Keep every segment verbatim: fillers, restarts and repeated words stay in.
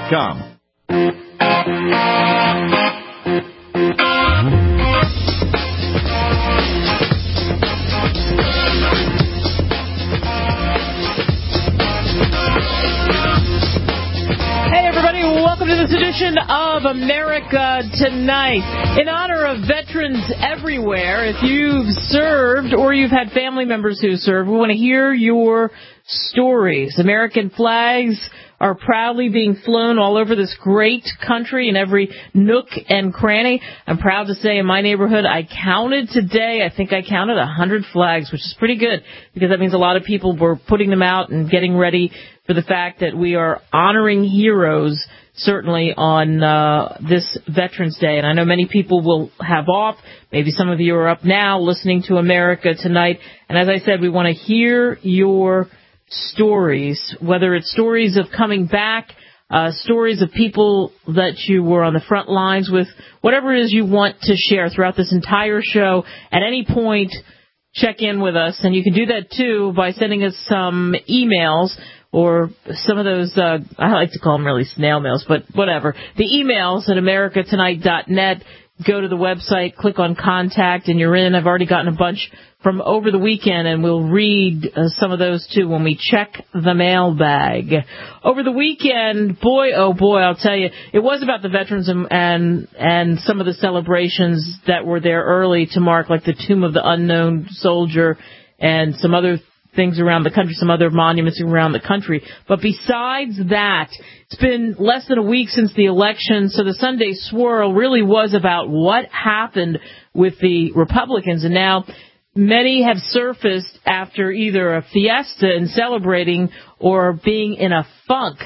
dot com. Welcome to this edition of America Tonight. In honor of veterans everywhere, if you've served or you've had family members who served, we want to hear your stories. American flags are proudly being flown all over this great country in every nook and cranny. I'm proud to say in my neighborhood, I counted today, I think I counted one hundred flags, which is pretty good because that means a lot of people were putting them out and getting ready for the fact that we are honoring heroes certainly on uh, this Veterans Day. And I know many people will have off. Maybe some of you are up now listening to America Tonight. And as I said, we want to hear your stories, whether it's stories of coming back, uh, stories of people that you were on the front lines with, whatever it is you want to share throughout this entire show. At any point, check in with us. And you can do that, too, by sending us some emails or some of those, uh, I like to call them really snail mails, but whatever. The emails at america tonight dot net. Go to the website, click on contact, and you're in. I've already gotten a bunch from over the weekend, and we'll read uh, some of those, too, when we check the mailbag. Over the weekend, boy, oh, boy, I'll tell you, it was about the veterans and, and, and some of the celebrations that were there early to mark, like the Tomb of the Unknown Soldier and some other things around the country, some other monuments around the country. But besides that, it's been less than a week since the election, so the Sunday swirl really was about what happened with the Republicans. And now many have surfaced after either a fiesta and celebrating or being in a funk.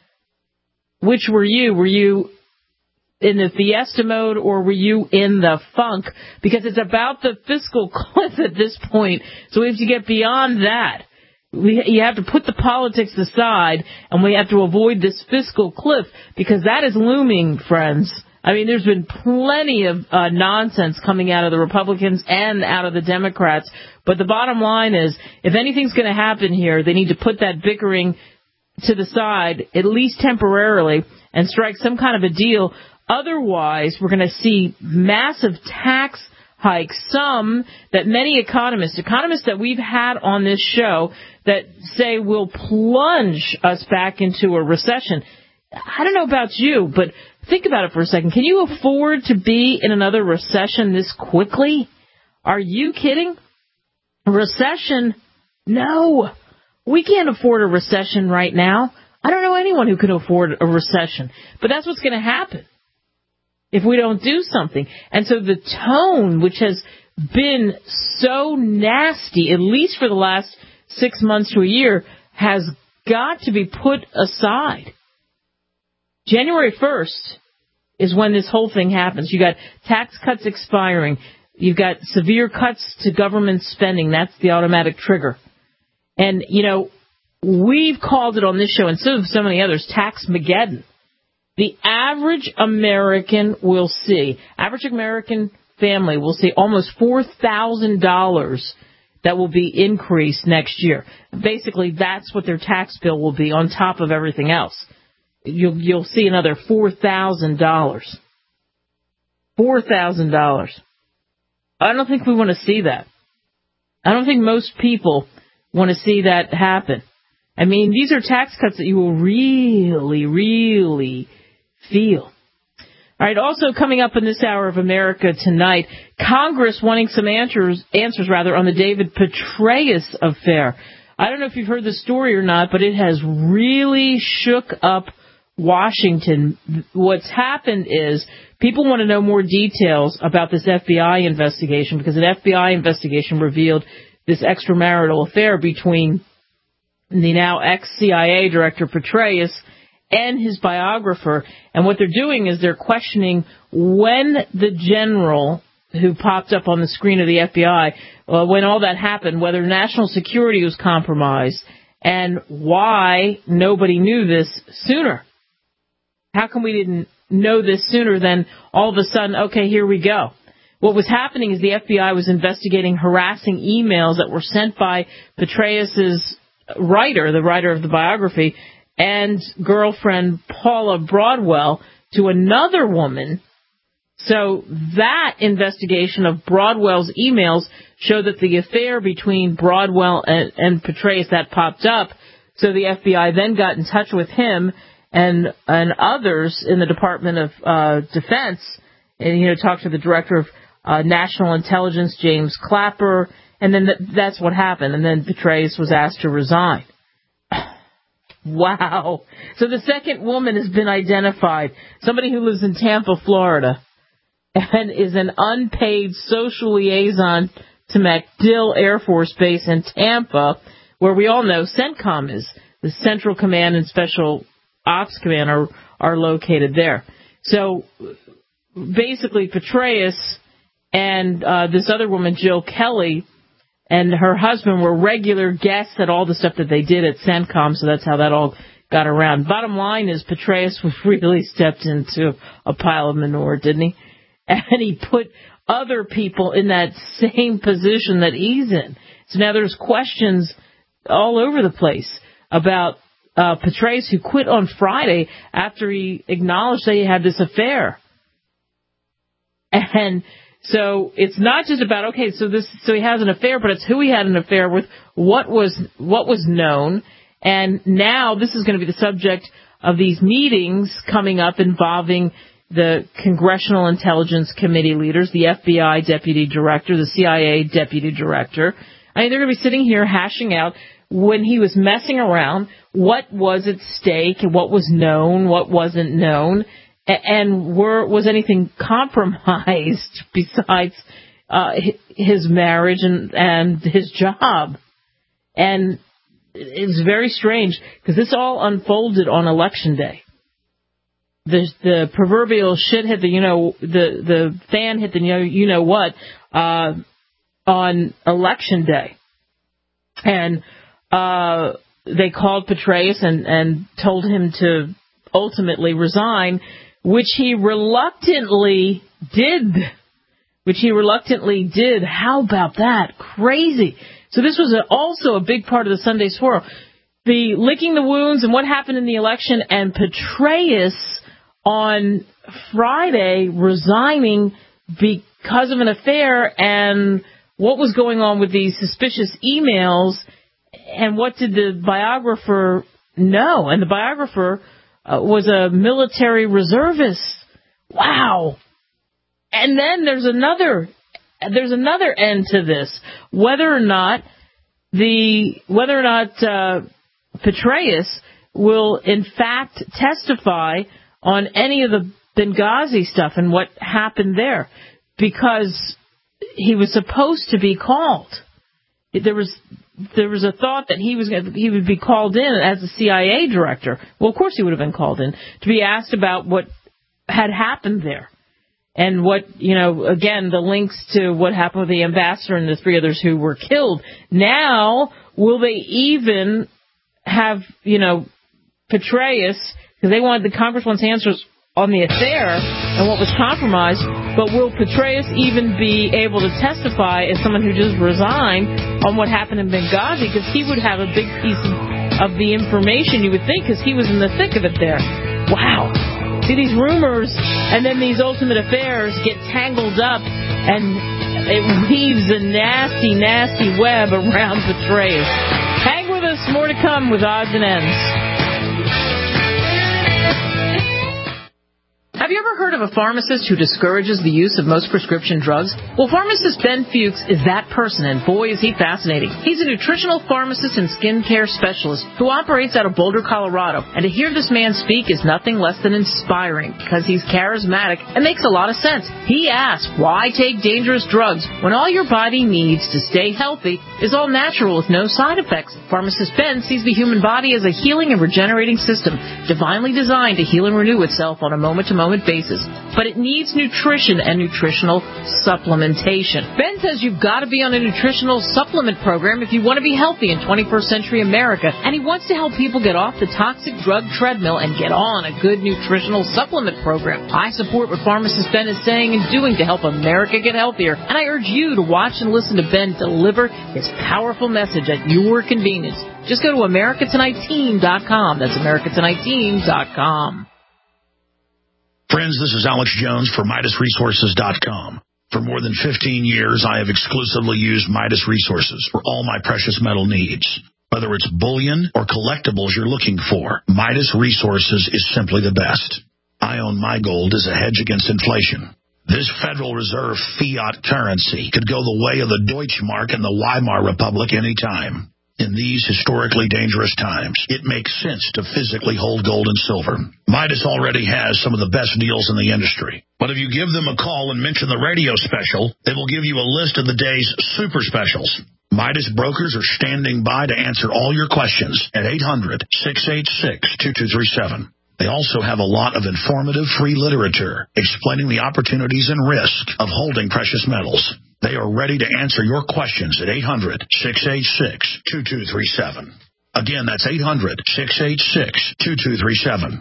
Which were you? Were you in the fiesta mode, or were you in the funk? Because it's about the fiscal cliff at this point, so we have to get beyond that. We, you have to put the politics aside, and we have to avoid this fiscal cliff, because that is looming, friends. I mean, there's been plenty of uh, nonsense coming out of the Republicans and out of the Democrats, but the bottom line is, if anything's going to happen here, they need to put that bickering to the side, at least temporarily, and strike some kind of a deal. Otherwise, we're going to see massive tax hikes, some that many economists, economists that we've had on this show, that say will plunge us back into a recession. I don't know about you, but think about it for a second. Can you afford to be in another recession this quickly? Are you kidding? A recession? No. We can't afford a recession right now. I don't know anyone who can afford a recession. But that's what's going to happen if we don't do something. And so the tone, which has been so nasty, at least for the last six months to a year, has got to be put aside. January first is when this whole thing happens. You got tax cuts expiring. You've got severe cuts to government spending. That's the automatic trigger. And, you know, we've called it on this show, and so have so many others, Tax-mageddon. The average American will see, average American family will see almost four thousand dollars that will be increased next year. Basically, that's what their tax bill will be on top of everything else. You'll, you'll see another four thousand dollars. four thousand dollars. I don't think we want to see that. I don't think most people want to see that happen. I mean, these are tax cuts that you will really, really feel. All right, also coming up in this hour of America Tonight, Congress wanting some answers, answers rather, on the David Petraeus affair. I don't know if you've heard the story or not, but it has really shook up Washington. What's happened is people want to know more details about this F B I investigation, because an F B I investigation revealed this extramarital affair between the now ex-C I A director Petraeus and his biographer. And what they're doing is they're questioning when the general who popped up on the screen of the F B I, uh, when all that happened, whether national security was compromised, and why nobody knew this sooner. How come we didn't know this sooner than all of a sudden, okay, here we go. What was happening is the F B I was investigating harassing emails that were sent by Petraeus's writer, the writer of the biography, and girlfriend Paula Broadwell to another woman. So that investigation of Broadwell's emails showed that the affair between Broadwell and, and Petraeus, that popped up. So the F B I then got in touch with him and and others in the Department of uh, Defense, and you know talked to the Director of uh, National Intelligence, James Clapper, and then th- that's what happened. And then Petraeus was asked to resign. Wow. So the second woman has been identified, somebody who lives in Tampa, Florida, and is an unpaid social liaison to MacDill Air Force Base in Tampa, where we all know CENTCOM is. The Central Command and Special Ops Command are, are located there. So basically Petraeus and uh, this other woman, Jill Kelly, and her husband were regular guests at all the stuff that they did at CENTCOM, so that's how that all got around. Bottom line is Petraeus really stepped into a pile of manure, didn't he? And he put other people in that same position that he's in. So now there's questions all over the place about uh, Petraeus, who quit on Friday after he acknowledged that he had this affair. And so it's not just about, okay, so this, so he has an affair, but it's who he had an affair with, what was, what was known. And now this is going to be the subject of these meetings coming up involving the Congressional Intelligence Committee leaders, the F B I Deputy Director, the C I A Deputy Director. I mean, they're going to be sitting here hashing out when he was messing around, what was at stake, what was known, what wasn't known, and were, was anything compromised besides uh, his marriage and, and his job. And it was very strange because this all unfolded on Election Day. The, the proverbial shit hit the, you know, the, the fan hit the, you know, you know what, uh, on Election Day. And, uh, they called Petraeus and, and told him to ultimately resign, which he reluctantly did. Which he reluctantly did. How about that? Crazy. So this was a, also a big part of the Sunday swirl. The licking the wounds and what happened in the election, and Petraeus on Friday resigning because of an affair, and what was going on with these suspicious emails, and what did the biographer know? And the biographer uh, was a military reservist. Wow. And then there's another there's another end to this. Whether or not the whether or not uh, Petraeus will in fact testify on any of the Benghazi stuff and what happened there, because he was supposed to be called. There was there was a thought that he was he would be called in as a C I A director. Well, of course he would have been called in to be asked about what had happened there, and what, you know, again, the links to what happened with the ambassador and the three others who were killed. Now, will they even have, you know, Petraeus, because they wanted, the Congress wants answers on the affair and what was compromised, but will Petraeus even be able to testify as someone who just resigned on what happened in Benghazi? Because he would have a big piece of, of the information, you would think, because he was in the thick of it there. Wow. See, these rumors and then these ultimate affairs get tangled up, and it weaves a nasty, nasty web around Petraeus. Hang with us. More to come with Odds and Ends. Have you ever heard of a pharmacist who discourages the use of most prescription drugs? Well, pharmacist Ben Fuchs is that person, and boy, is he fascinating. He's a nutritional pharmacist and skincare specialist who operates out of Boulder, Colorado. And to hear this man speak is nothing less than inspiring, because he's charismatic and makes a lot of sense. He asks, why take dangerous drugs when all your body needs to stay healthy is all natural with no side effects? Pharmacist Ben sees the human body as a healing and regenerating system, divinely designed to heal and renew itself on a moment-to-moment moment basis, but it needs nutrition and nutritional supplementation. Ben says you've got to be on a nutritional supplement program if you want to be healthy in twenty-first century America, and he wants to help people get off the toxic drug treadmill and get on a good nutritional supplement program. I support what pharmacist Ben is saying and doing to help America get healthier, and I urge you to watch and listen to Ben deliver his powerful message at your convenience. Just go to America Tonight Team dot com. That's America Tonight Team dot com. Friends, this is Alex Jones for Midas Resources dot com. For more than fifteen years, I have exclusively used Midas Resources for all my precious metal needs. Whether it's bullion or collectibles you're looking for, Midas Resources is simply the best. I own my gold as a hedge against inflation. This Federal Reserve fiat currency could go the way of the Deutschmark and the Weimar Republic any time. In these historically dangerous times, it makes sense to physically hold gold and silver. Midas already has some of the best deals in the industry. But if you give them a call and mention the radio special, they will give you a list of the day's super specials. Midas brokers are standing by to answer all your questions at eight hundred, six eight six, two two three seven. They also have a lot of informative free literature explaining the opportunities and risk of holding precious metals. They are ready to answer your questions at eight hundred, six eight six, two two three seven. Again, that's eight hundred, six eight six, two two three seven.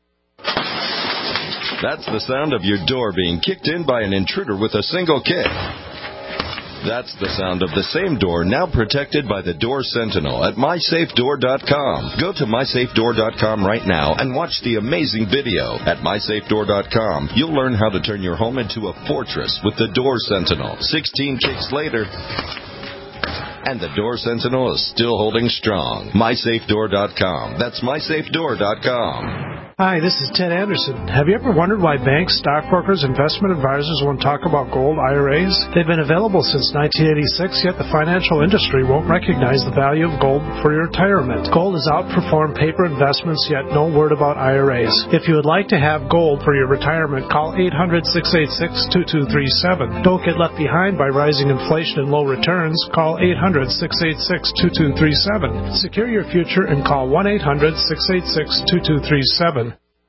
That's the sound of your door being kicked in by an intruder with a single kick. That's the sound of the same door now protected by the Door Sentinel at my safe door dot com. Go to my safe door dot com right now and watch the amazing video. At my safe door dot com, you'll learn how to turn your home into a fortress with the Door Sentinel. sixteen kicks later, and the Door Sentinel is still holding strong. my safe door dot com. That's my safe door dot com. Hi, this is Ted Anderson. Have you ever wondered why banks, stockbrokers, investment advisors won't talk about gold I R As? They've been available since nineteen eighty-six, yet the financial industry won't recognize the value of gold for your retirement. Gold has outperformed paper investments, yet no word about I R As. If you would like to have gold for your retirement, call eight hundred, six eight six, two two three seven. Don't get left behind by rising inflation and low returns. Call eight hundred, six eight six, two two three seven. Secure your future and call one eight hundred, six eight six, two two three seven.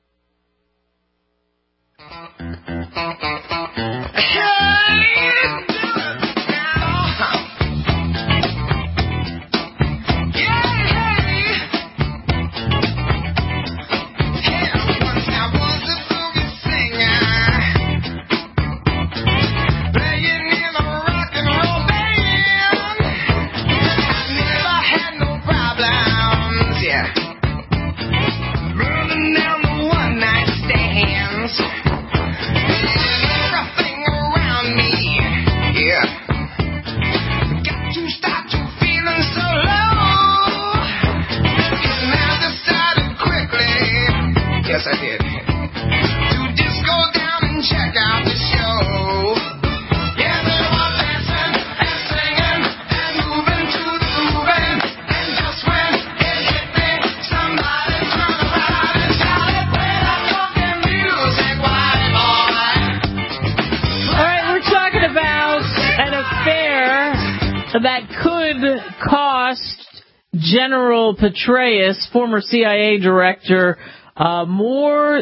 That could cost General Petraeus, former C I A director, uh, more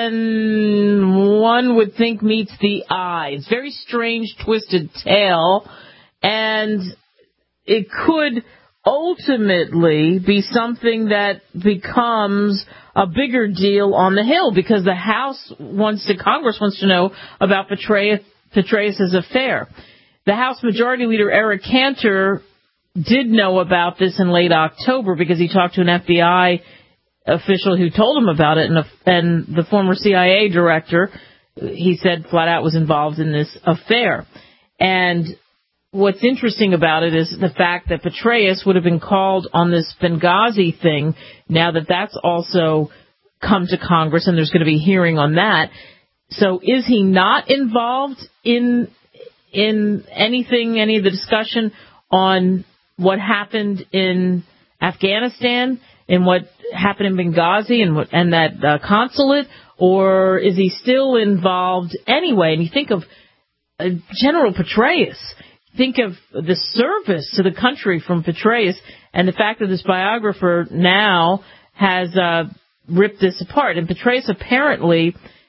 than one would think meets the eye. It's a very strange, twisted tale, and it could ultimately be something that becomes a bigger deal on the Hill, because the House wants to, Congress wants to know about Petraeus, Petraeus' affair. The House Majority Leader Eric Cantor did know about this in late October because he talked to an F B I official who told him about it, and, a, and the former C I A director, he said, flat out was involved in this affair. And what's interesting about it is the fact that Petraeus would have been called on this Benghazi thing, now that that's also come to Congress and there's going to be a hearing on that. So is he not involved in in anything, any of the discussion on what happened in Afghanistan and what happened in Benghazi and what, and that uh, consulate, or is he still involved anyway? And you think of uh, General Petraeus, think of the service to the country from Petraeus, and the fact that this biographer now has uh, ripped this apart. And Petraeus apparently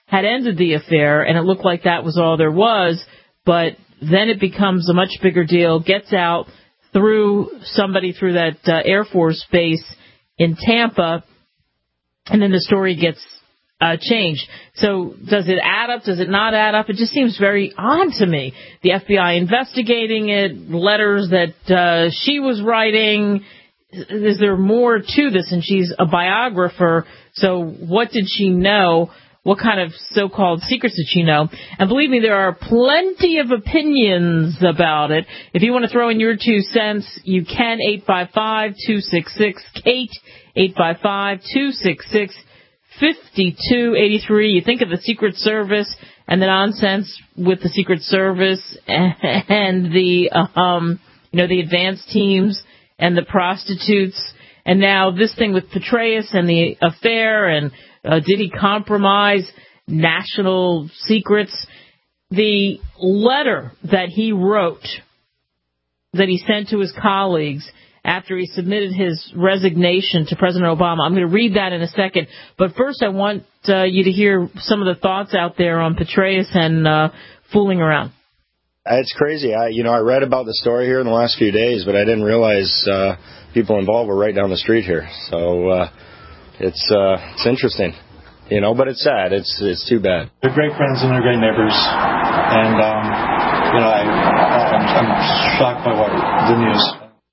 had ended the affair, and it looked like that was all there was. But then it becomes a much bigger deal, gets out through somebody through that uh, Air Force base in Tampa, and then the story gets uh, changed. So does it add up? Does it not add up? It just seems very odd to me. The F B I investigating it, letters that uh, she was writing. Is there more to this? And she's a biographer, so what did she know? What kind of so-called secrets did she know? And believe me, there are plenty of opinions about it. If you want to throw in your two cents, you can. Eight five five, two six six, Kate, eight five five, two six six, five two eight three. You think of the Secret Service and the nonsense with the Secret Service and the, um, you know, the advanced teams and the prostitutes. And now this thing with Petraeus and the affair, and uh, did he compromise national secrets? The letter that he wrote, that he sent to his colleagues after he submitted his resignation to President Obama. I'm going to read that in a second. But first, I want uh, you to hear some of the thoughts out there on Petraeus and uh, fooling around. It's crazy. I, you know, I read about the story here in the last few days, but I didn't realize uh, people involved were right down the street here. So uh, it's uh, it's interesting, you know. But it's sad. It's it's too bad. They're great friends and they're great neighbors, and um, you know, I, I'm, I'm shocked by what the news.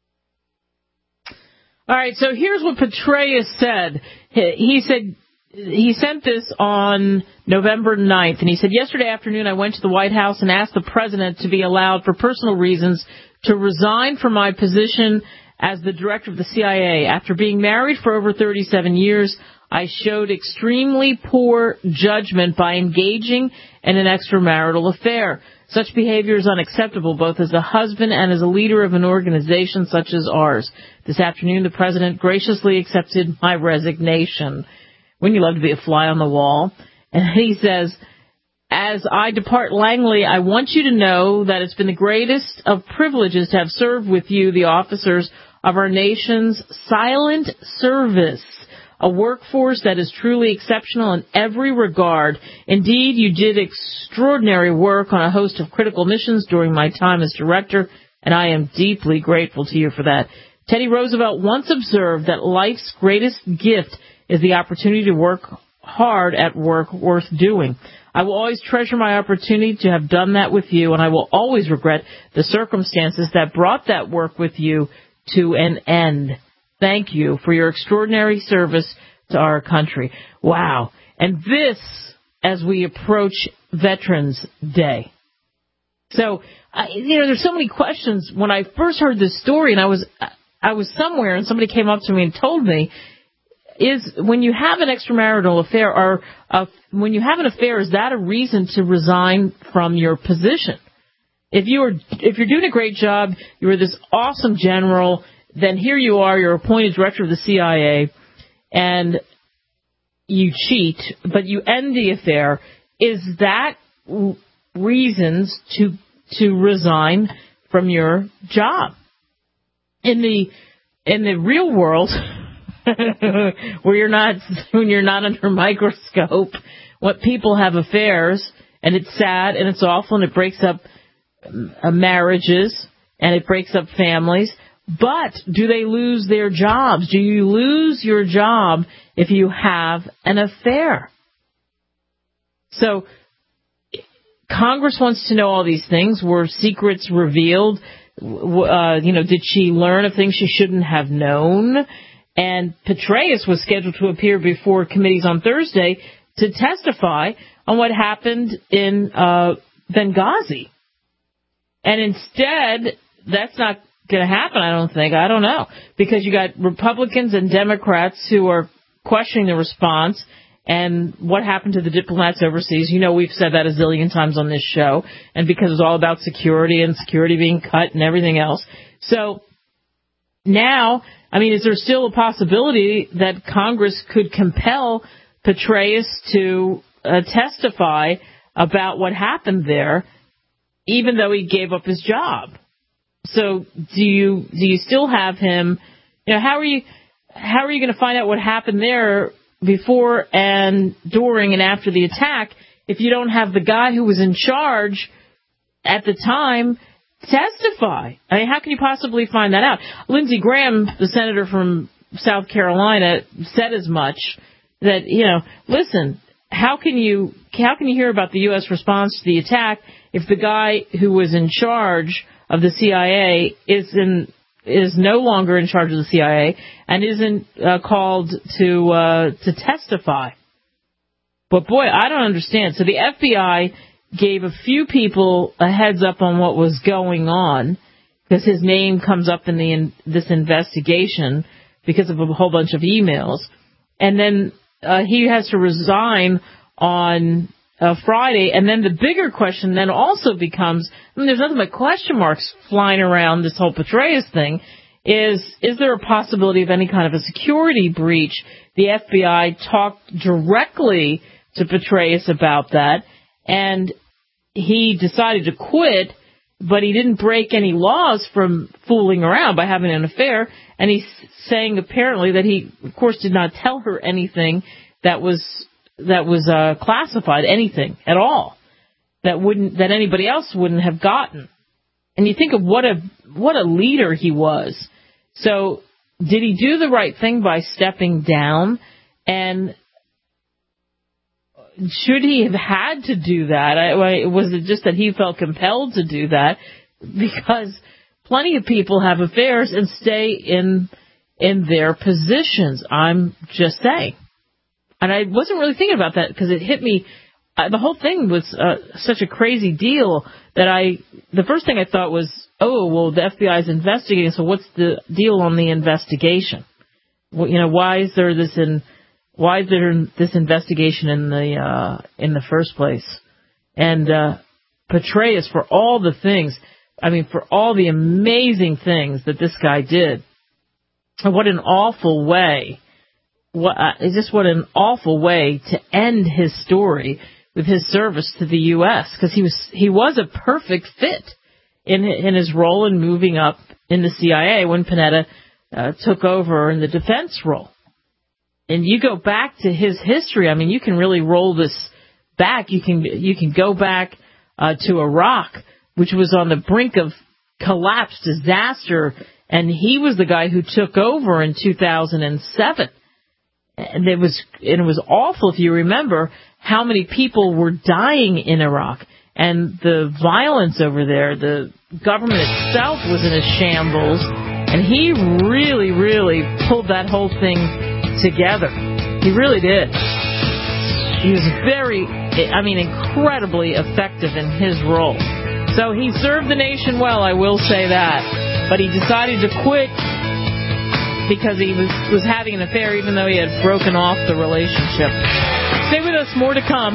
All right. So here's what Petraeus said. He, he said. He sent this on November ninth, and he said, yesterday afternoon I went to the White House and asked the president to be allowed, for personal reasons, to resign from my position as the director of the C I A. After being married for over thirty-seven years, I showed extremely poor judgment by engaging in an extramarital affair. Such behavior is unacceptable, both as a husband and as a leader of an organization such as ours. This afternoon, the president graciously accepted my resignation. Wouldn't you love to be a fly on the wall? And he says, as I depart Langley, I want you to know that it's been the greatest of privileges to have served with you, the officers of our nation's silent service, a workforce that is truly exceptional in every regard. Indeed, you did extraordinary work on a host of critical missions during my time as director, and I am deeply grateful to you for that. Teddy Roosevelt once observed that life's greatest gift is the opportunity to work hard at work worth doing. I will always treasure my opportunity to have done that with you, and I will always regret the circumstances that brought that work with you to an end. Thank you for your extraordinary service to our country. Wow. And this, as we approach Veterans Day. So, I, you know, there's so many questions. When I first heard this story, and I was, I was somewhere, and somebody came up to me and told me, is when you have an extramarital affair, or uh, when you have an affair, is that a reason to resign from your position? If you are, if you're doing a great job, you're this awesome general, then here you are, you're appointed director of the C I A, and you cheat, but you end the affair. Is that reasons to to resign from your job? In the in the real world, where you're not, when you're not under a microscope, what people have affairs, and it's sad and it's awful and it breaks up uh, marriages and it breaks up families. But do they lose their jobs? Do you lose your job if you have an affair? So Congress wants to know all these things. Were secrets revealed? Uh, you know, did she learn of things she shouldn't have known? And Petraeus was scheduled to appear before committees on Thursday to testify on what happened in uh, Benghazi. And instead, that's not going to happen, I don't think. I don't know. Because you got Republicans and Democrats who are questioning the response and what happened to the diplomats overseas. You know, we've said that a zillion times on this show. And because it's all about security and security being cut and everything else. So now, I mean, is there still a possibility that Congress could compel Petraeus to uh, testify about what happened there, even though he gave up his job? So do you do you still have him? You know, how are you how are you going to find out what happened there before and during and after the attack if you don't have the guy who was in charge at the time testify? I mean, how can you possibly find that out? Lindsey Graham, the senator from South Carolina, said as much, that, you know, listen, how can you how can you hear about the U S response to the attack if the guy who was in charge of the C I A is in is no longer in charge of the C I A and isn't uh, called to uh, to testify? But boy, I don't understand. So the F B I gave a few people a heads up on what was going on because his name comes up in the in, this investigation because of a whole bunch of emails, and then uh, he has to resign on uh, Friday. And then the bigger question then also becomes, I mean, there's nothing but question marks flying around this whole Petraeus thing, is is there a possibility of any kind of a security breach? The F B I talked directly to Petraeus about that, and he decided to quit, but he didn't break any laws from fooling around by having an affair, and he's saying apparently that he, of course, did not tell her anything that was that was uh, classified, anything at all, that wouldn't that anybody else wouldn't have gotten. And you think of what a what a leader he was. So did he do the right thing by stepping down? And should he have had to do that? I, was it just that he felt compelled to do that? Because plenty of people have affairs and stay in in their positions. I'm just saying. And I wasn't really thinking about that because it hit me. Uh, the whole thing was uh, such a crazy deal that I, the first thing I thought was, oh, well, the F B I is investigating, so what's the deal on the investigation? Well, you know, why is there this in, why is there this investigation in the uh, in the first place? And uh, Petraeus, for all the things, I mean, for all the amazing things that this guy did, what an awful way, what uh, just what an awful way to end his story with his service to the U S, because he was he was a perfect fit in in his role in moving up in the C I A when Panetta uh, took over in the defense role. And you go back to his history. I mean, you can really roll this back. You can you can go back uh, to Iraq, which was on the brink of collapse, disaster, and he was the guy who took over in two thousand seven. And it was and it was awful, if you remember, how many people were dying in Iraq and the violence over there. The government itself was in a shambles, and he really, really pulled that whole thing together. He really did. He was very, I mean, incredibly effective in his role. So he served the nation well, I will say that. But he decided to quit because he was, was having an affair, even though he had broken off the relationship. Stay with us, more to come.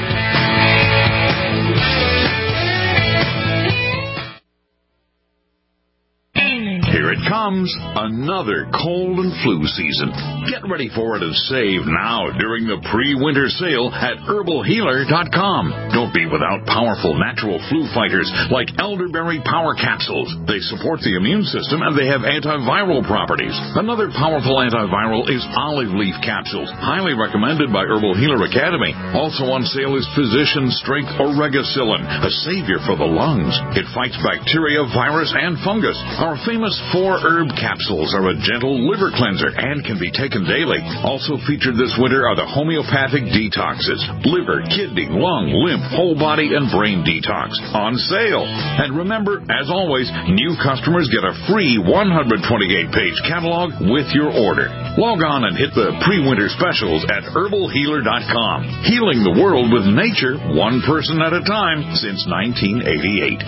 Here it comes, another cold and flu season. Get ready for it and save now during the pre-winter sale at herbal healer dot com. Don't be without powerful natural flu fighters like elderberry power capsules. They support the immune system and they have antiviral properties. Another powerful antiviral is olive leaf capsules, highly recommended by Herbal Healer Academy. Also on sale is Physician Strength Oregacillin, a savior for the lungs. It fights bacteria, virus, and fungus. Our famous four herb capsules are a gentle liver cleanser and can be taken daily. Also featured this winter are the homeopathic detoxes, liver, kidney, lung, lymph, whole body, and brain detox on sale. And remember, as always, new customers get a free one hundred twenty-eight page catalog with your order. Log on and hit the pre-winter specials at herbal healer dot com. Healing the world with nature, one person at a time since nineteen eighty-eight.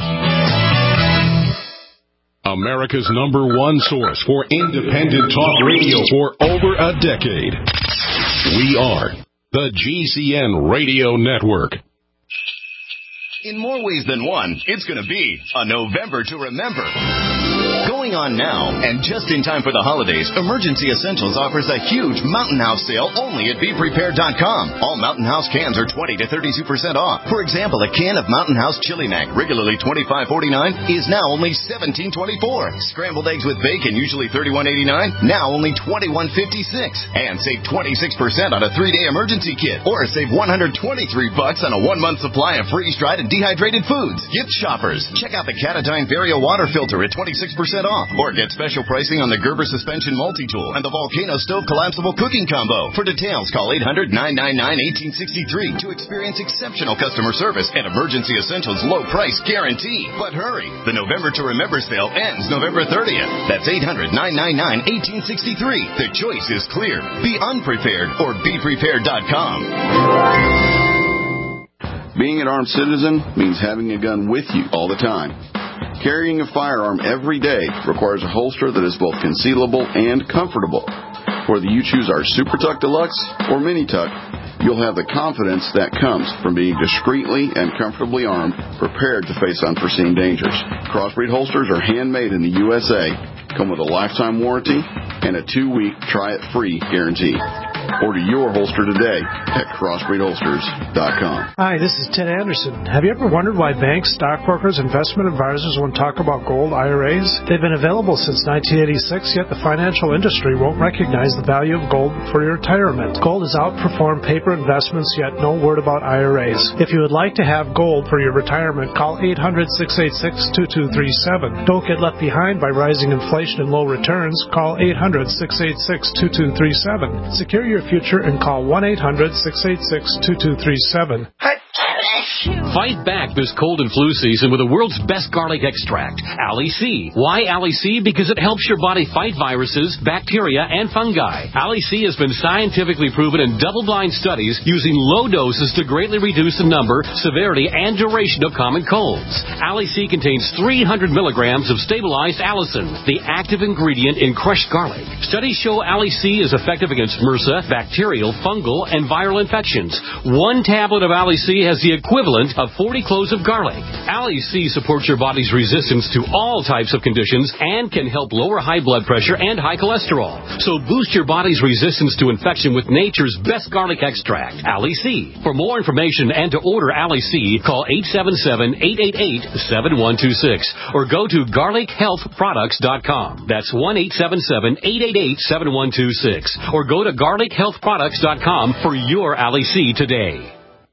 America's number one source for independent talk radio for over a decade. We are the G C N Radio Network. In more ways than one, it's going to be a November to remember. Going on now, and just in time for the holidays, Emergency Essentials offers a huge Mountain House sale only at be prepared dot com. All Mountain House cans are twenty to thirty-two percent off. For example, a can of Mountain House Chili Mac, regularly twenty-five forty-nine, is now only seventeen twenty-four. Scrambled eggs with bacon, usually thirty-one eighty-nine, now only twenty-one fifty-six. And save twenty-six percent on a three-day emergency kit, or save one hundred twenty-three bucks on a one-month supply of freeze-dried and dehydrated foods. Gift shoppers, check out the Catadine Vario water filter at twenty-six percent off, or get special pricing on the Gerber suspension multi-tool and the Volcano stove collapsible cooking combo. For details, call eight hundred nine nine nine one eight six three to experience exceptional customer service and Emergency Essentials low price guarantee. But hurry, the November to Remember sale ends November thirtieth. That's eight hundred nine nine nine one eight six three. The choice is clear. Be unprepared or be prepared dot com. Being an armed citizen means having a gun with you all the time. Carrying a firearm every day requires a holster that is both concealable and comfortable. Whether you choose our Super Tuck Deluxe or Mini Tuck, you'll have the confidence that comes from being discreetly and comfortably armed, prepared to face unforeseen dangers. Crossbreed holsters are handmade in the U S A, come with a lifetime warranty, and a two-week try-it-free guarantee. Order your holster today at crossbreed holsters dot com. Hi, this is Ted Anderson. Have you ever wondered why banks, stockbrokers, investment advisors won't talk about gold I R As? They've been available since nineteen eighty-six, yet the financial industry won't recognize the value of gold for your retirement. Gold has outperformed paper investments, yet no word about I R As. If you would like to have gold for your retirement, call eight hundred, six eight six, two two three seven. Don't get left behind by rising inflation and low returns. Call eight hundred, six eight six, two two three seven. Secure your future and call one eight hundred, six eight six, two two three seven. Fight back this cold and flu season with the world's best garlic extract, Ali C. Why Ali C? Because it helps your body fight viruses, bacteria, and fungi. Ali C has been scientifically proven in double-blind studies using low doses to greatly reduce the number, severity, and duration of common colds. Ali C contains three hundred milligrams of stabilized allicin, the active ingredient in crushed garlic. Studies show Ali C is effective against MRSA, bacterial, fungal, and viral infections. One tablet of Ali C has the equivalent of forty cloves of garlic. Ali C supports your body's resistance to all types of conditions and can help lower high blood pressure and high cholesterol. So boost your body's resistance to infection with nature's best garlic extract, Ali C. For more information and to order Ali C, call eight seven seven, eight eight eight, seven one two six or go to garlic health products dot com. That's one eight seven seven, eight eight eight, seven one two six or go to garlic health products dot com for your Ali C today.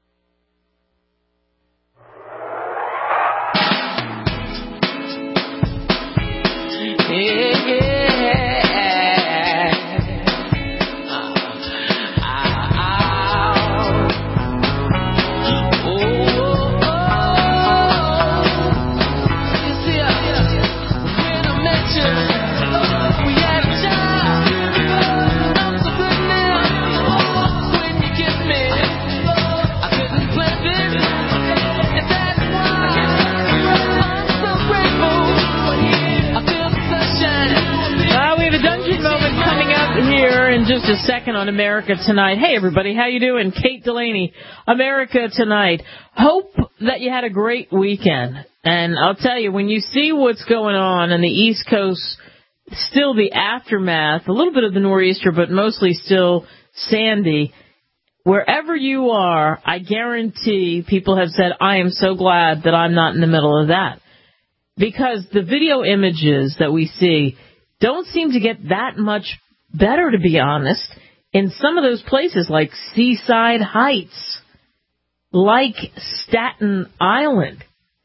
Just a second on America Tonight. Hey, everybody. How you doing? Kate Delaney, America Tonight. Hope that you had a great weekend. And I'll tell you, when you see what's going on on the East Coast, still the aftermath, a little bit of the nor'easter, but mostly still Sandy, wherever you are, I guarantee people have said, I am so glad that I'm not in the middle of that. Because the video images that we see don't seem to get that much better, to be honest, in some of those places like Seaside Heights, like Staten Island.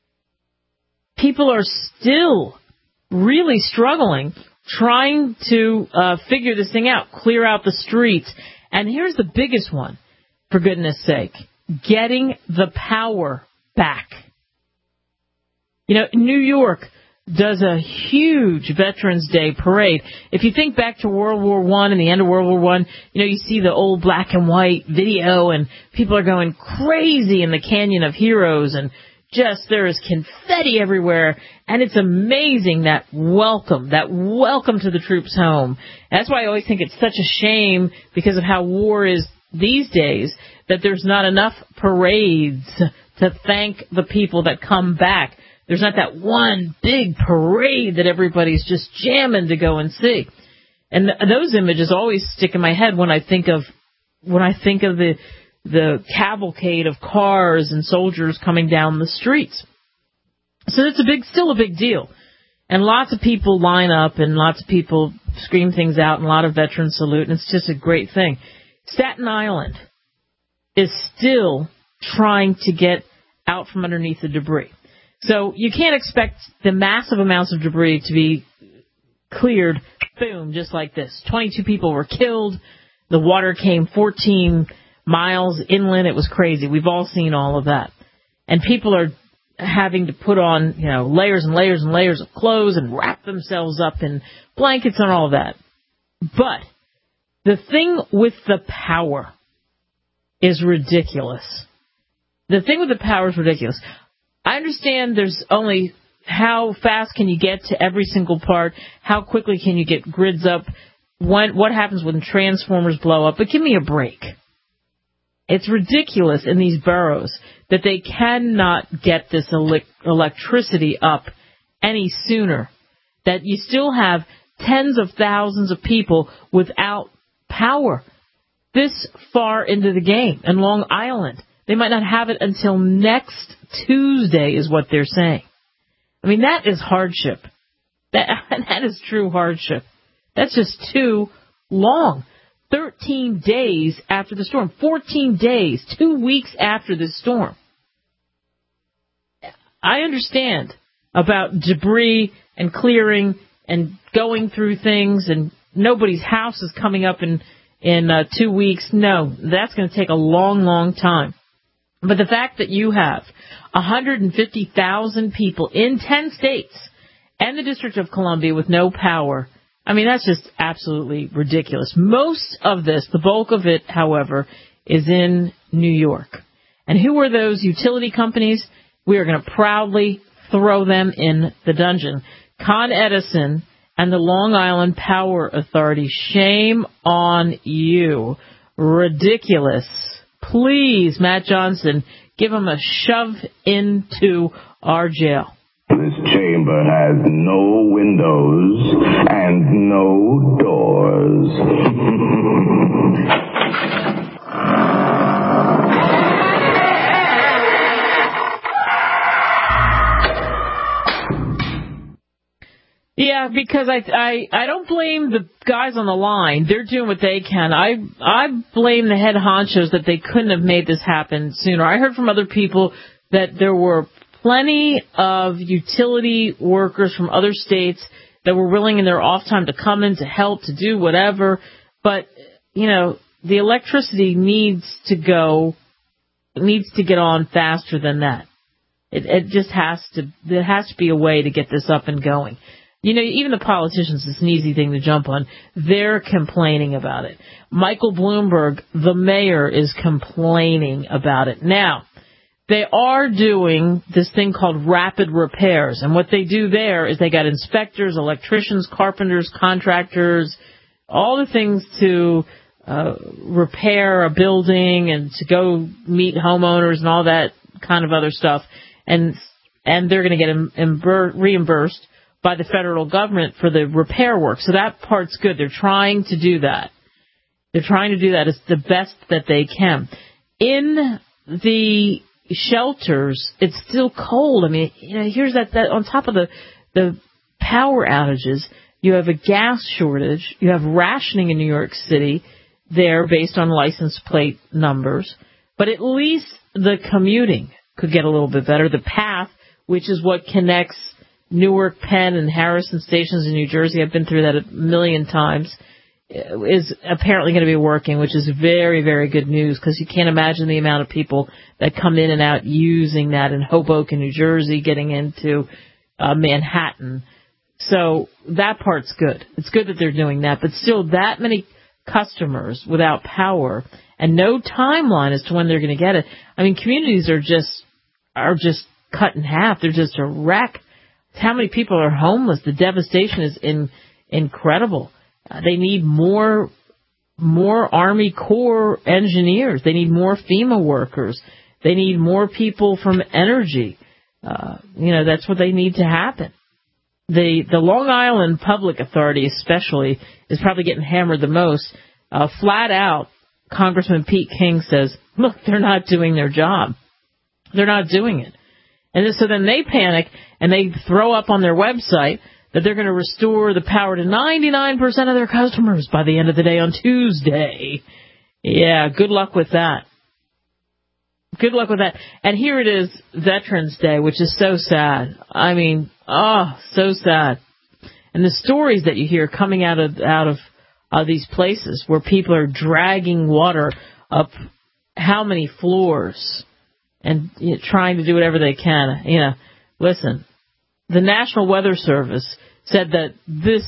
People are still really struggling, trying to uh, figure this thing out, clear out the streets. And here's the biggest one, for goodness sake, getting the power back. You know, New York does a huge Veterans Day parade. If you think back to World War One and the end of World War One, you know, you see the old black and white video and people are going crazy in the Canyon of Heroes and just there is confetti everywhere. And it's amazing that welcome, that welcome to the troops home. That's why I always think it's such a shame because of how war is these days that there's not enough parades to thank the people that come back. There's not that one big parade that everybody's just jamming to go and see. And th- those images always stick in my head when I think of when I think of the the cavalcade of cars and soldiers coming down the streets. So it's a big, still a big deal. And lots of people line up and lots of people scream things out and a lot of veterans salute, and it's just a great thing. Staten Island is still trying to get out from underneath the debris. So you can't expect the massive amounts of debris to be cleared, boom, just like this. twenty-two people were killed. The water came fourteen miles inland. It was crazy. We've all seen all of that. And people are having to put on, you know, layers and layers and layers of clothes and wrap themselves up in blankets and all of that. But the thing with the power is ridiculous. The thing with the power is ridiculous. I understand there's only how fast can you get to every single part, how quickly can you get grids up, when, what happens when transformers blow up, but give me a break. It's ridiculous in these boroughs that they cannot get this ele- electricity up any sooner, that you still have tens of thousands of people without power this far into the game. And Long Island, they might not have it until next Tuesday is what they're saying. I mean, that is hardship. That that is true hardship. That's just too long. thirteen days after the storm. fourteen days. Two weeks after the storm. I understand about debris and clearing and going through things, and nobody's house is coming up in, in uh, two weeks. No, that's going to take a long, long time. But the fact that you have one hundred fifty thousand people in ten states and the District of Columbia with no power, I mean, that's just absolutely ridiculous. Most of this, the bulk of it, however, is in New York. And who are those utility companies? We are going to proudly throw them in the dungeon. Con Edison and the Long Island Power Authority. Shame on you. Ridiculous. Please, Matt Johnson, give him a shove into our jail. This chamber has no windows and no doors. Yeah, because I, I I don't blame the guys on the line. They're doing what they can. I I blame the head honchos that they couldn't have made this happen sooner. I heard from other people that there were plenty of utility workers from other states that were willing in their off time to come in to help, to do whatever. But, you know, the electricity needs to go, needs to get on faster than that. It, it just has to, there has to be a way to get this up and going. You know, even the politicians, it's an easy thing to jump on. They're complaining about it. Michael Bloomberg, the mayor, is complaining about it. Now, they are doing this thing called rapid repairs. And what they do there is they got inspectors, electricians, carpenters, contractors, all the things to uh, repair a building and to go meet homeowners and all that kind of other stuff. And and they're going to get em- em- reimbursed by the federal government for the repair work. So that part's good. They're trying to do that. They're trying to do that as the best that they can. In the shelters, it's still cold. I mean, you know, here's that, that on top of the, the power outages, you have a gas shortage. You have rationing in New York City there based on license plate numbers. But at least the commuting could get a little bit better. The path, which is what connects Newark, Penn, and Harrison stations in New Jersey, I've been through that a million times, is apparently going to be working, which is very, very good news, because you can't imagine the amount of people that come in and out using that in Hoboken, New Jersey, getting into uh, Manhattan. So that part's good. It's good that they're doing that, but still that many customers without power and no timeline as to when they're going to get it. I mean, communities are just are just cut in half. They're just a wreck. How many people are homeless? The devastation is in, incredible. Uh, they need more more Army Corps engineers. They need more FEMA workers. They need more people from energy. uh, you know, that's what they need to happen. The the Long Island Public Authority especially is probably getting hammered the most. Uh, flat out, Congressman Pete King says, look, they're not doing their job. They're not doing it. And so then they panic and they throw up on their website that they're going to restore the power to ninety-nine percent of their customers by the end of the day on Tuesday. Yeah, good luck with that. Good luck with that. And here it is, Veterans Day, which is so sad. I mean, oh, so sad. And the stories that you hear coming out of out of uh, these places where people are dragging water up how many floors and you know, trying to do whatever they can. You know, listen, the National Weather Service said that this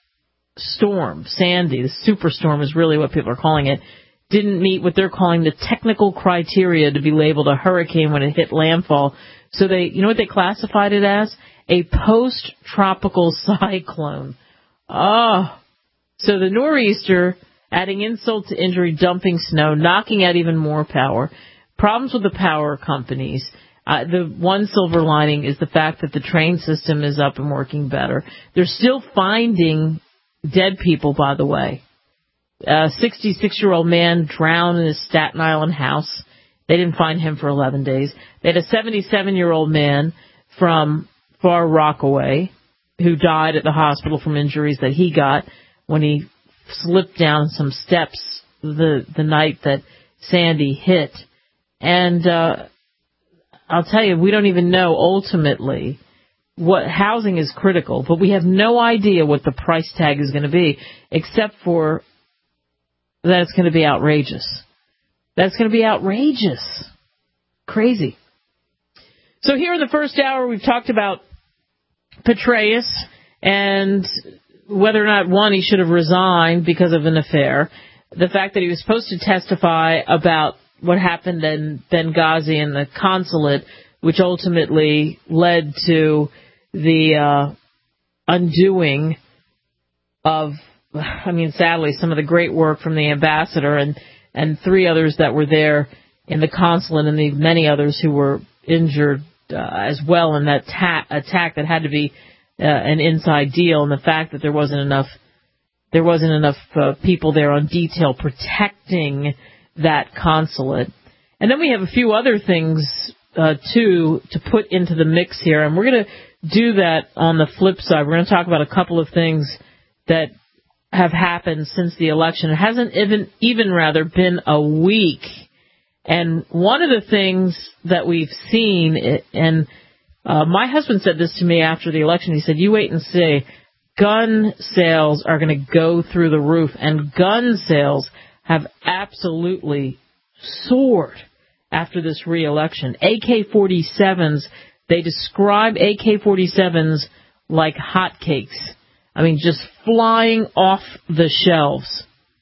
storm, Sandy, the superstorm is really what people are calling it, didn't meet what they're calling the technical criteria to be labeled a hurricane when it hit landfall. So they, you know what they classified it as? A post-tropical cyclone. Oh. So the nor'easter, adding insult to injury, dumping snow, knocking out even more power. Problems with the power companies. Uh, the one silver lining is the fact that the train system is up and working better. They're still finding dead people, by the way. A sixty-six-year-old man drowned in his Staten Island house. They didn't find him for eleven days. They had a seventy-seven-year-old man from Far Rockaway who died at the hospital from injuries that he got when he slipped down some steps the the night that Sandy hit. And uh, I'll tell you, we don't even know ultimately what housing is critical, but we have no idea what the price tag is going to be, except for that it's going to be outrageous. That's going to be outrageous. Crazy. So here in the first hour, we've talked about Petraeus and whether or not, one, he should have resigned because of an affair. The fact that he was supposed to testify about what happened in Benghazi and the consulate, which ultimately led to the uh, undoing of, I mean, sadly, some of the great work from the ambassador and, and three others that were there in the consulate and the many others who were injured uh, as well in that ta- attack that had to be uh, an inside deal, and the fact that there wasn't enough there wasn't enough uh, people there on detail protecting that consulate. And then we have a few other things uh, too to put into the mix here, and we're going to do that on the flip side. We're going to talk about a couple of things that have happened since the election. It hasn't even, even rather been a week. And one of the things that we've seen, and uh, my husband said this to me after the election, he said, you wait and see, gun sales are going to go through the roof. And gun sales have absolutely soared after this re-election. A K forty-sevens, they describe A K forty-sevens like hotcakes. I mean, just flying off the shelves.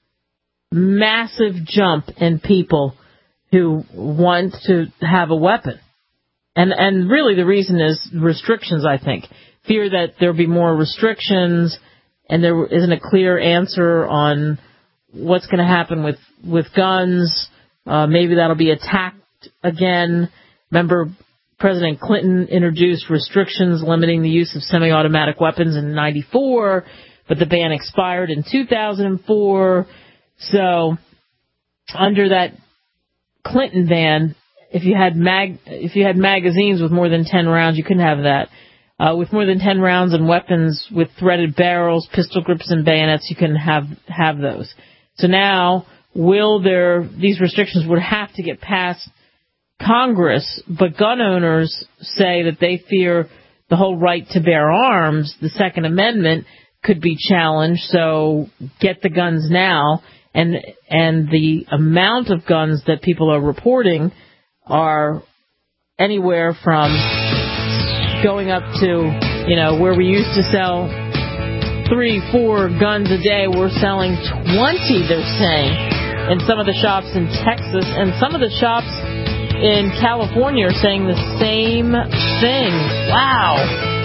Massive jump in people who want to have a weapon. And and really the reason is restrictions, I think. Fear that there'll be more restrictions and there isn't a clear answer on what's going to happen with, with guns. Uh, maybe that'll be attacked again. Remember, President Clinton introduced restrictions limiting the use of semi-automatic weapons in ninety-four, but the ban expired in two thousand four. So, under that Clinton ban, if you had mag if you had magazines with more than ten rounds, you couldn't have that. Uh, with more than ten rounds and weapons with threaded barrels, pistol grips, and bayonets, you couldn't have have those. So now, will there these restrictions would have to get past Congress, but gun owners say that they fear the whole right to bear arms, the Second Amendment, could be challenged, so get the guns now. And and the amount of guns that people are reporting are anywhere from going up to, you know, where we used to sell three, four guns a day, we're selling twenty, they're saying, in some of the shops in Texas, and some of the shops in California are saying the same thing. Wow.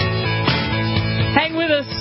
Hang with us.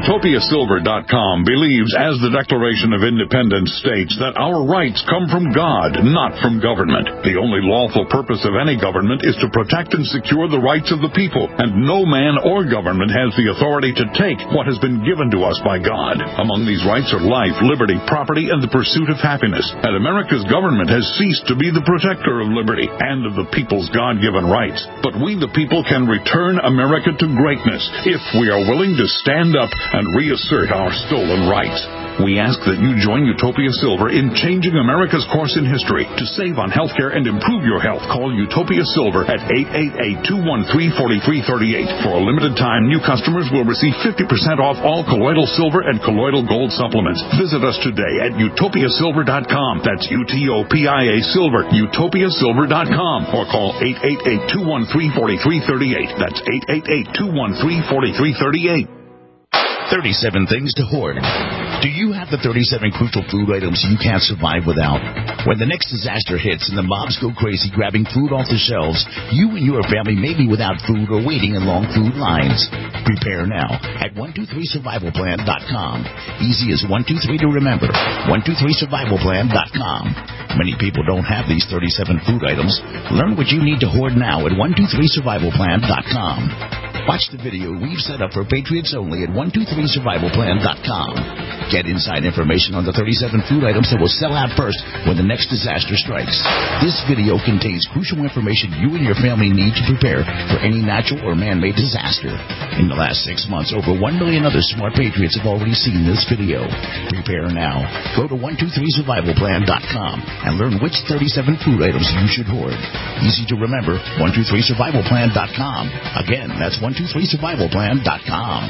Utopia Silver dot com believes, as the Declaration of Independence states, that our rights come from God, not from government. The only lawful purpose of any government is to protect and secure the rights of the people, and no man or government has the authority to take what has been given to us by God. Among these rights are life, liberty, property, and the pursuit of happiness. And America's government has ceased to be the protector of liberty and of the people's God-given rights. But we, the people, can return America to greatness if we are willing to stand up and reassert our stolen rights. We ask that you join Utopia Silver in changing America's course in history. To save on health care and improve your health, call Utopia Silver at eight eight eight, two one three, four three three eight. For a limited time, new customers will receive fifty percent off all colloidal silver and colloidal gold supplements. Visit us today at Utopia Silver dot com. That's U T O P I A Silver, Utopia Silver dot com. Or call eight eight eight, two one three, four three three eight. That's eight eight eight, two one three, four three three eight. thirty-seven things to hoard. Do you have the thirty-seven crucial food items you can't survive without? When the next disaster hits and the mobs go crazy grabbing food off the shelves, you and your family may be without food or waiting in long food lines. Prepare now at one two three survival plan dot com. Easy as one two three to remember. one two three survival plan dot com. Many people don't have these thirty-seven food items. Learn what you need to hoard now at one two three survival plan dot com. Watch the video we've set up for Patriots only at one two three survival plan dot com. Get inside information on the thirty-seven food items that will sell out first when the next disaster strikes. This video contains crucial information you and your family need to prepare for any natural or man-made disaster. In the last six months, over one million other smart Patriots have already seen this video. Prepare now. Go to one two three survival plan dot com and learn which thirty-seven food items you should hoard. Easy to remember, one two three survival plan dot com. Again, that's one two three survival plan dot com.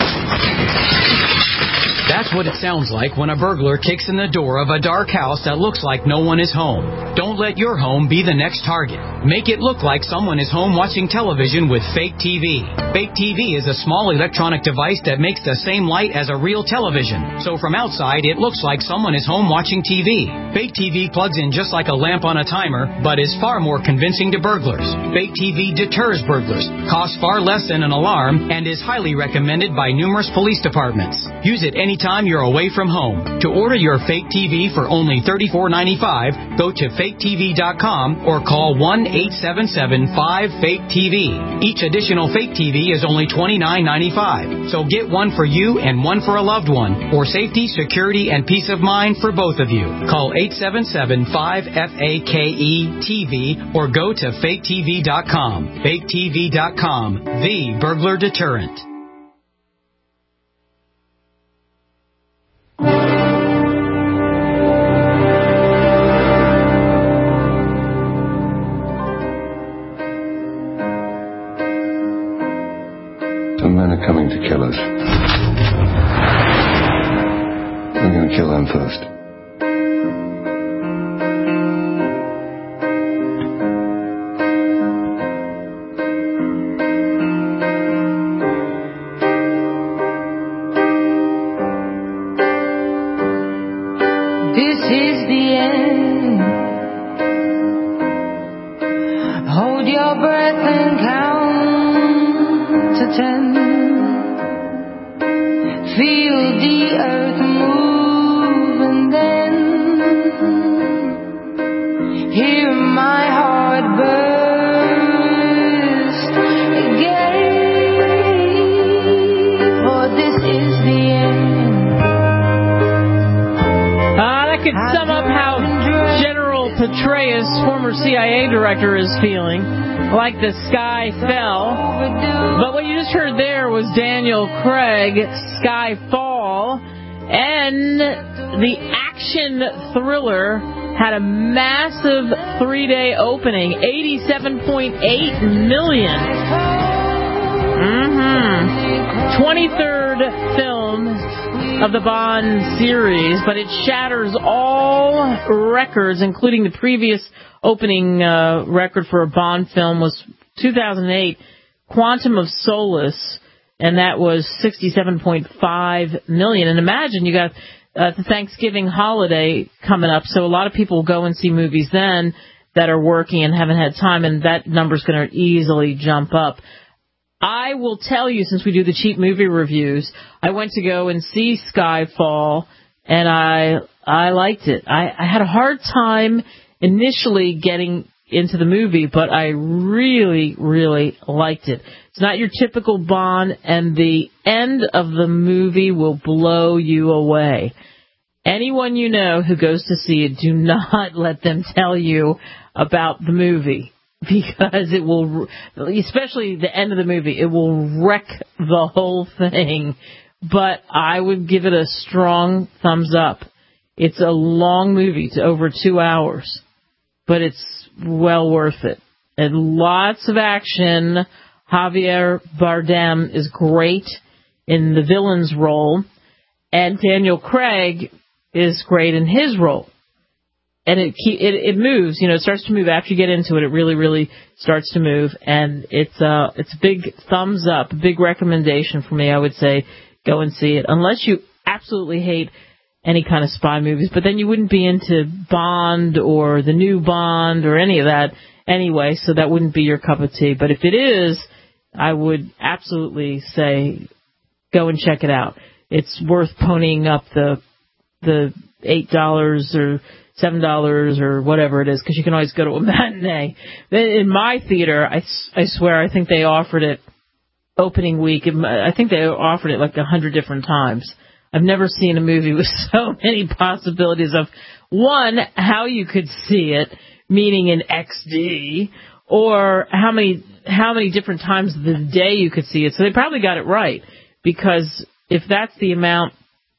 That's what it sounds like when a burglar kicks in the door of a dark house that looks like no one is home. Don't let your home be the next target. Make it look like someone is home watching television with Fake T V. Fake T V is a small electronic device that makes the same light as a real television. So from outside, it looks like someone is home watching T V. Fake T V plugs in just like a lamp on a timer, but is far more convincing to burglars. Fake T V deters burglars, costs far less than an alarm, and is highly recommended by numerous police departments. Use it anytime you're away from home. To order your Fake T V for only thirty-four ninety-five, go to fake T V dot com or call one eight seven seven, five, fake T V. Each additional Fake T V is only twenty-nine ninety-five. So get one for you and one for a loved one. For safety, security, and peace of mind for both of you. Call eight seven seven, five, F A K E T V or go to fake T V dot com. fake T V dot com, the burglar deterrent. Some men are coming to kill us. We're going to kill them first. This is the end. Hold your breath and count to ten. Feel the earth move and then hear my heart burst again. For this is the end. Ah, that could sum up how General Petraeus, former C I A director, is feeling. Like the sky fell. But what you just heard there was Daniel Craig, Skyfall. And the action thriller had a massive three-day opening, eighty-seven point eight million. Mm-hmm. twenty-third film of the Bond series, but it shatters all records, including the previous opening uh, record for a Bond film was two thousand eight, Quantum of Solace, and that was sixty-seven point five million. And imagine you got uh, the Thanksgiving holiday coming up, so a lot of people will go and see movies then that are working and haven't had time, and that number's going to easily jump up. I will tell you, since we do the cheap movie reviews, I went to go and see Skyfall, and I I liked it. I, I had a hard time initially getting into the movie, but I really, really liked it. It's not your typical Bond, and the end of the movie will blow you away. Anyone you know who goes to see it, do not let them tell you about the movie, because it will, especially the end of the movie, it will wreck the whole thing. But I would give it a strong thumbs up. It's a long movie. It's over two hours, but it's well worth it. And lots of action. Javier Bardem is great in the villain's role, and Daniel Craig is great in his role. And it, it it moves, you know, it starts to move after you get into it. It really, really starts to move, and it's a it's a big thumbs up, a big recommendation for me. I would say go and see it, unless you absolutely hate any kind of spy movies. But then you wouldn't be into Bond or the new Bond or any of that anyway, so that wouldn't be your cup of tea. But if it is, I would absolutely say go and check it out. It's worth ponying up the the eight dollars or seven dollars or whatever it is, because you can always go to a matinee. In my theater, I, I swear, I think they offered it opening week. I think they offered it like a hundred different times. I've never seen a movie with so many possibilities of, one, how you could see it, meaning in X D, or how many how many different times of the day you could see it. So they probably got it right, because if that's the amount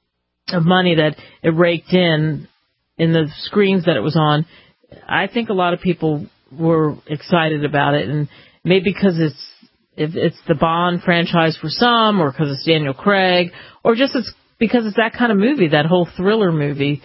of money that it raked in in the screens that it was on, I think a lot of people were excited about it, and maybe because it's if it's the Bond franchise for some, or because it's Daniel Craig, or just it's because it's that kind of movie, that whole thriller movie.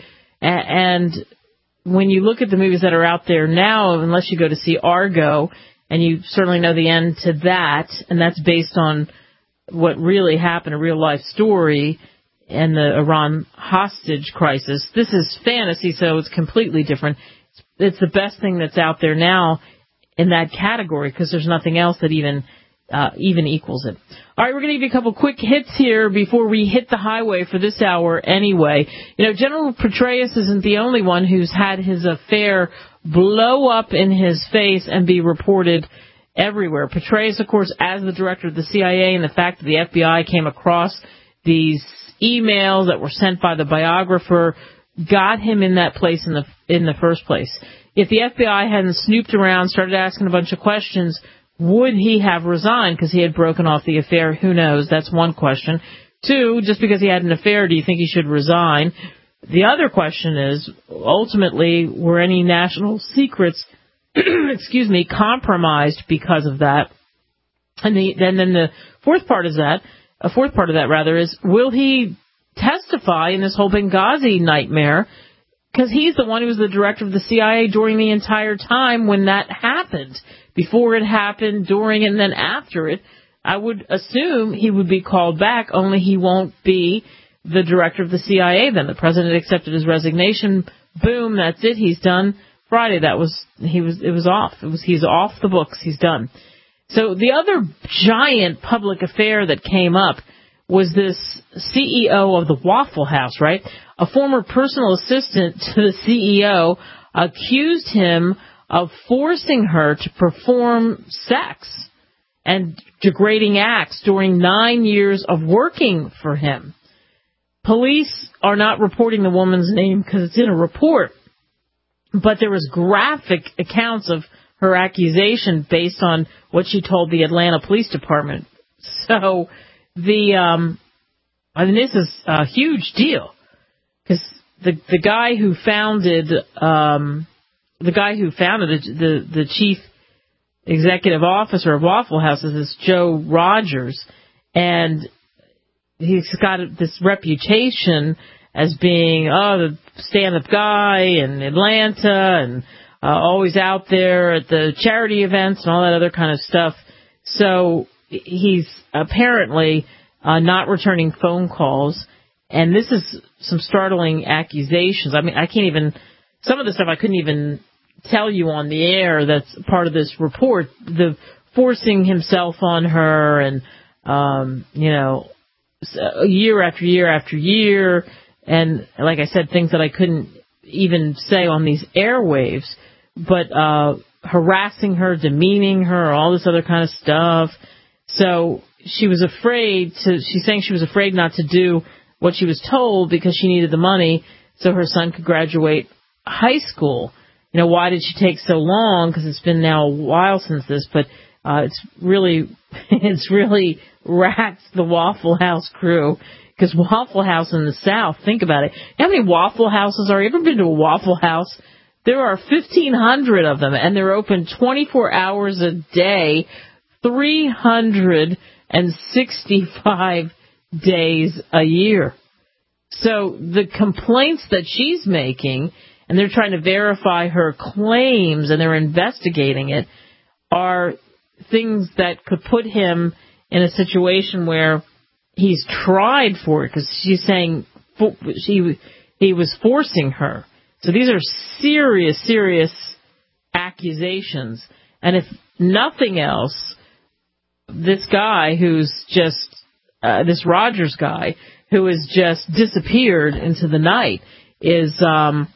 And when you look at the movies that are out there now, unless you go to see Argo, and you certainly know the end to that, and that's based on what really happened, a real life story, and the Iran hostage crisis. This is fantasy, so it's completely different. It's the best thing that's out there now in that category, because there's nothing else that even uh, even equals it. All right, we're going to give you a couple quick hits here before we hit the highway for this hour anyway. You know, General Petraeus isn't the only one who's had his affair blow up in his face and be reported everywhere. Petraeus, of course, as the director of the C I A, and the fact that the F B I came across these emails that were sent by the biographer got him in that place in the in the first place. If the F B I hadn't snooped around, started asking a bunch of questions, would he have resigned because he had broken off the affair? Who knows? That's one question. Two, just because he had an affair, do you think he should resign? The other question is, ultimately, were any national secrets, excuse me, compromised because of that? And the, then, then the fourth part is that, a fourth part of that rather is, will he testify in this whole Benghazi nightmare? Because he's the one who was the director of the C I A during the entire time when that happened. Before it happened, during, and then after it, I would assume he would be called back, only he won't be the director of the C I A then. The president accepted his resignation. Boom, that's it. He's done. Friday, that was, he was, it was off. It was, he's off the books. He's done. So the other giant public affair that came up was this C E O of the Waffle House, right? A former personal assistant to the C E O accused him of forcing her to perform sex and degrading acts during nine years of working for him. Police are not reporting the woman's name because it's in a report, but there was graphic accounts of her accusation based on what she told the Atlanta Police Department. So the um, I mean, this is a huge deal, because the the guy who founded um, the guy who founded it, the the chief executive officer of Waffle House is this Joe Rogers, and he's got this reputation as being oh the stand-up guy in Atlanta and uh, always out there at the charity events and all that other kind of stuff. So he's apparently uh, not returning phone calls, and this is some startling accusations. I mean, I can't even, some of the stuff I couldn't even tell you on the air that's part of this report. The forcing himself on her, and um, you know, year after year after year, and like I said, things that I couldn't even say on these airwaves, but uh, harassing her, demeaning her, all this other kind of stuff. So she was afraid to. She's saying she was afraid not to do what she was told because she needed the money so her son could graduate high school. You know, why did she take so long? Because it's been now a while since this, but uh, it's really, it's really racked the Waffle House crew. Because Waffle House in the South, think about it. How many Waffle Houses are? You ever been to a Waffle House? There are fifteen hundred of them, and they're open twenty-four hours a day, three hundred sixty-five days a year. So the complaints that she's making, and they're trying to verify her claims, and they're investigating it, are things that could put him in a situation where he's tried for it, because she's saying she he was forcing her. So these are serious, serious accusations. And if nothing else, this guy who's just, uh, this Rogers guy, who has just disappeared into the night, is um,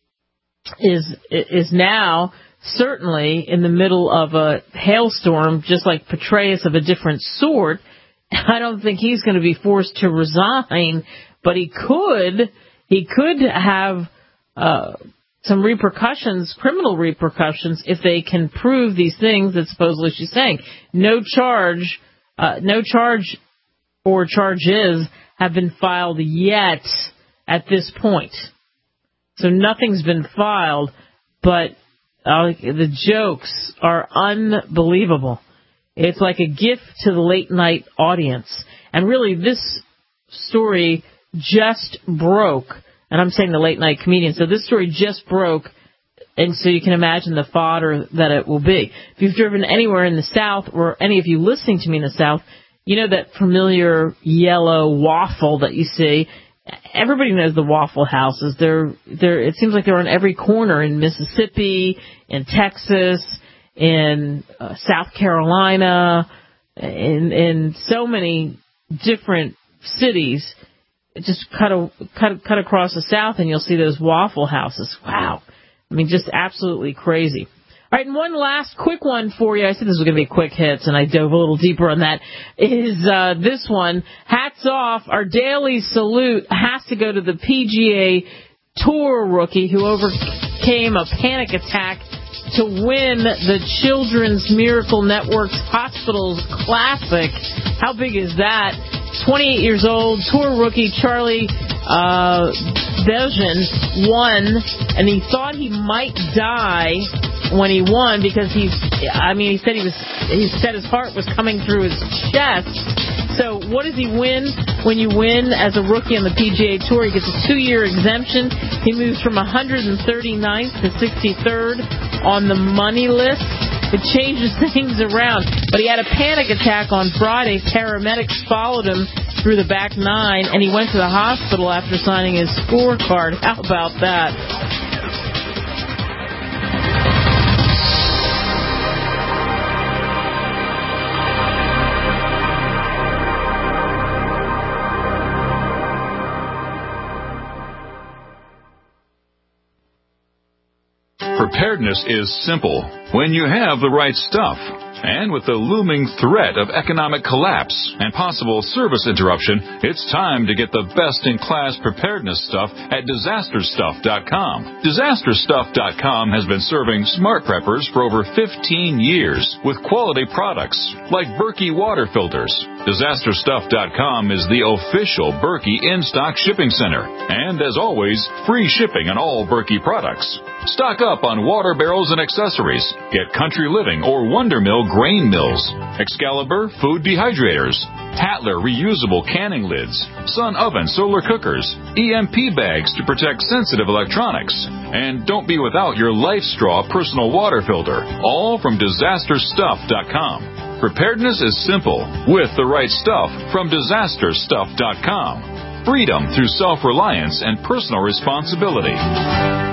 is is now certainly in the middle of a hailstorm, just like Petraeus of a different sort. I don't think he's going to be forced to resign, but he could he could have uh, some repercussions, criminal repercussions, if they can prove these things that supposedly she's saying. No charge, uh, no charge or charges have been filed yet at this point. So nothing's been filed, but uh, the jokes are unbelievable. It's like a gift to the late-night audience. And really, this story just broke, and I'm saying the late-night comedian, so this story just broke, and so you can imagine the fodder that it will be. If you've driven anywhere in the South, or any of you listening to me in the South, you know that familiar yellow waffle that you see. Everybody knows the Waffle Houses. They're, they're, it seems like they're on every corner in Mississippi, in Texas, in uh, South Carolina, in in so many different cities. Just cut a, cut cut across the South, and you'll see those Waffle Houses. Wow, I mean, just absolutely crazy. All right, and one last quick one for you. I said this was going to be quick hits, and I dove a little deeper on that. Is uh, this one? Hats off. Our daily salute has to go to the P G A Tour rookie who overcame a panic attack to win the Children's Miracle Network's Hospitals Classic. How big is that? twenty-eight years old, tour rookie Charlie uh, Belgian won, and he thought he might die when he won because he's, I mean, he said he was, he said his heart was coming through his chest. So what does he win when you win as a rookie on the P G A Tour? He gets a two-year exemption. He moves from one hundred thirty-ninth to sixty-third on the money list. It changes things around. But he had a panic attack on Friday. Paramedics followed him through the back nine, and he went to the hospital after signing his scorecard. How about that? Preparedness is simple when you have the right stuff. And with the looming threat of economic collapse and possible service interruption, it's time to get the best-in-class preparedness stuff at disaster stuff dot com. disaster stuff dot com has been serving smart preppers for over fifteen years with quality products like Berkey water filters. disaster stuff dot com is the official Berkey in-stock shipping center. And as always, free shipping on all Berkey products. Stock up on water barrels and accessories. Get Country Living or Wonder Mill grain mills, Excalibur food dehydrators, Tatler reusable canning lids, Sun oven solar cookers, E M P bags to protect sensitive electronics, and don't be without your Life Straw personal water filter, all from disaster stuff dot com. Preparedness is simple with the right stuff from disaster stuff dot com. Freedom through self-reliance and personal responsibility.